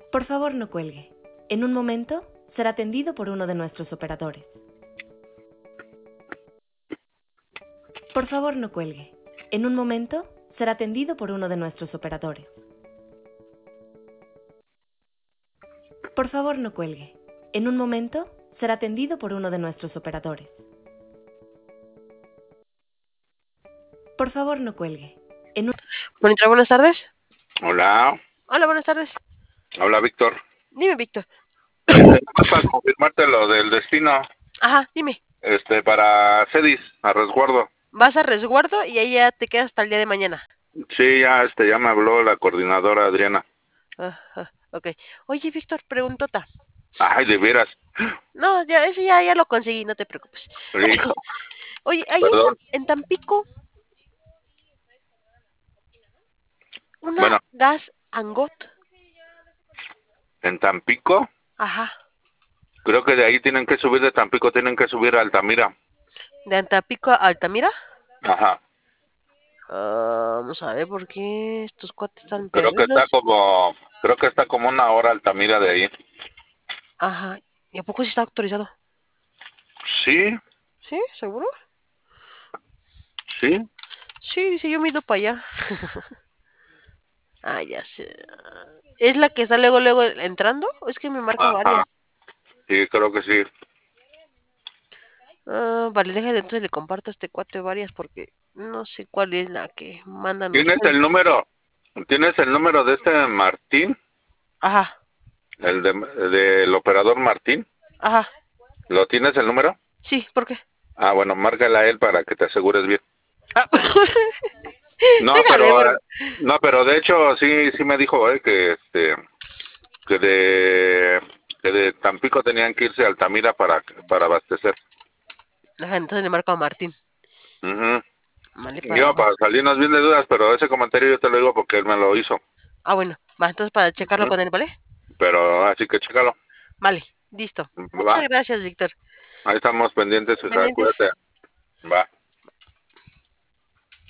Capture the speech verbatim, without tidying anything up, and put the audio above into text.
Por favor, no cuelgue. En un momento será atendido por uno de nuestros operadores. Por favor, no cuelgue. En un momento será atendido por uno de nuestros operadores. Por favor, no cuelgue. En un momento será atendido por uno de nuestros operadores. Por favor, no cuelgue. En un... Monitor, buenas tardes. Hola, Hola, buenas tardes. hola Víctor. Dime, Víctor. Este, para confirmarte lo del destino, Ajá, dime. este, para Cedis, a resguardo. Vas a resguardo y ahí ya te quedas hasta el día de mañana. Sí, ya, este, ya me habló la coordinadora Adriana. Ajá, ok. Oye, Víctor, preguntota. Ay, de veras. No, ya, ese ya, ya lo conseguí, no te preocupes. Hijo, Oye, ahí en, perdón. Tam- en Tampico, una Bueno, gas angot. en Tampico, Ajá. creo que de ahí tienen que subir, de Tampico tienen que subir a Altamira. De Tampico a Altamira. Ajá. Ah, vamos a ver por qué estos cuates están Creo que está perdidos. como, creo que está como una hora Altamira de ahí. Ajá. ¿Y a poco sí está autorizado? Sí, ¿Sí? ¿Seguro? sí. Sí, dice yo me he ido para allá. Ah, ya sé. ¿Es la que está luego, luego entrando? Es que me marca Ajá. varias. Sí, creo que sí. Ah, vale, déjale, entonces le comparto a este cuate varias porque no sé cuál es la que mandan ¿Tienes ustedes. el número? ¿Tienes el número de este Martín? Ajá, El de, del operador Martín. ajá. ¿Lo tienes el número? Sí, ¿por qué? Ah, bueno, márcale a él para que te asegures bien. Ah, No, déjale, pero pero... eh, no, pero de hecho sí sí me dijo eh, que este que de que de Tampico tenían que irse a Altamira para para abastecer. Ajá, entonces le marco a Martín. Ujú. Vale, para... Yo para salirnos bien de dudas, pero ese comentario yo te lo digo porque él me lo hizo. Ah, bueno, va, entonces para checarlo Ujú. con él, ¿vale? Pero así que chécalo. Vale, listo. Va, Muchas gracias, Víctor. ahí estamos pendientes, hija, Pendientes. cuídate. Va.